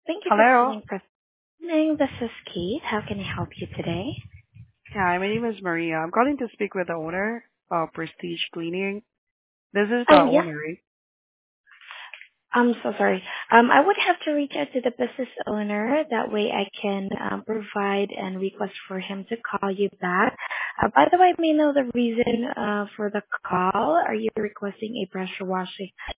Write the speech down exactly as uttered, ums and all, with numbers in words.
Thank you for Hello. calling President. This is Kate. How can I help you today? Hi, my name is Maria. I'm calling to speak with the owner of Prestige Cleaning. This is the Oh, yeah. owner, right? I'm so sorry. Um, I would have to reach out to the business owner. That way I can um, provide and request for him to call you back. Uh, by the way, may I know the reason uh, for the call? Are you requesting a pressure washing